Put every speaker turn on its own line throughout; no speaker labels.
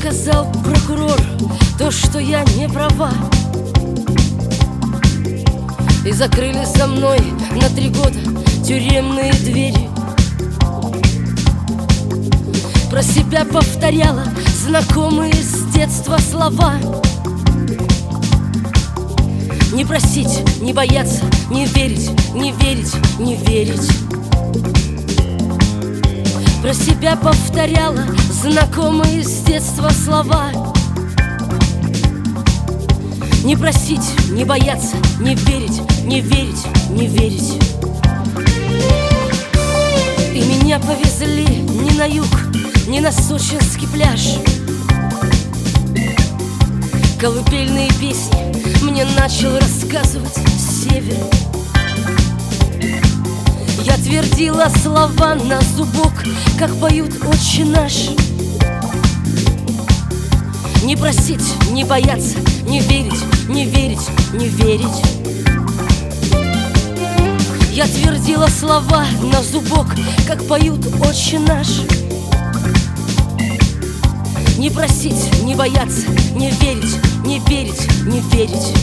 сказал прокурор то, что я не права, и закрыли со мной на 3 года тюремные двери. Про себя повторяла знакомые с детства слова: не просить, не бояться, не верить, не верить, не верить. Про себя повторяла знакомые с детства слова: не просить, не бояться, не верить, не верить, не верить. И меня повезли не на юг, не на сочинский пляж. Колыбельные песни мне начал рассказывать север. Я твердила слова на зубок, как поют «Отче наш». Не просить, не бояться, не верить, не верить, не верить. Я твердила слова на зубок, как поют «Отче наш». Не просить, не бояться, не верить, не верить, не верить.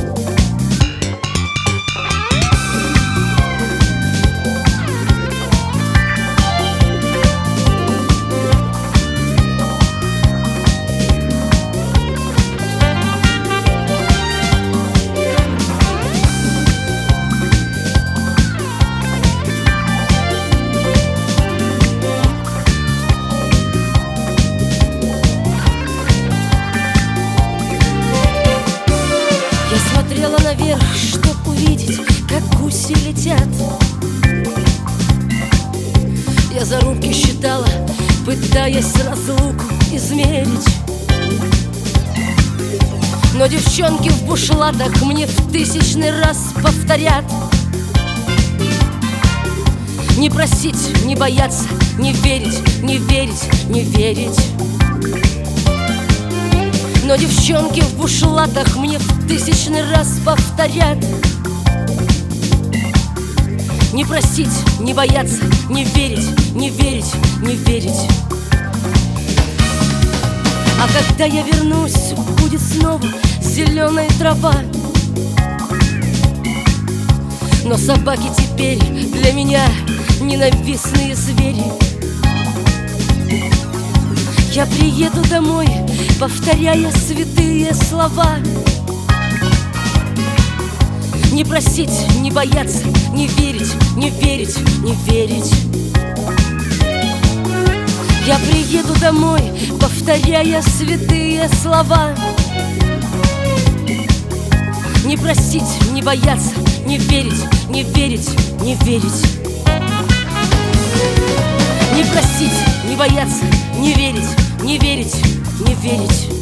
Смотрела наверх, чтоб увидеть, как гуси летят. Я зарубки считала, пытаясь разлуку измерить. Но девчонки в бушлатах мне в 1000-й раз повторят: не просить, не бояться, не верить, не верить, не верить. Но девчонки в бушлатах мне в 1000-й раз повторят: не просить, не бояться, не верить, не верить, не верить. А когда я вернусь, будет снова зеленая трава. Но собаки теперь для меня ненавистные звери. Я приеду домой, повторяя святые слова: не просить, не бояться, не верить, не верить, не верить. Я приеду домой, повторяя святые слова: не просить, не бояться, не верить, не верить, не верить. Не просить, не бояться, не верить, не верить, не верить.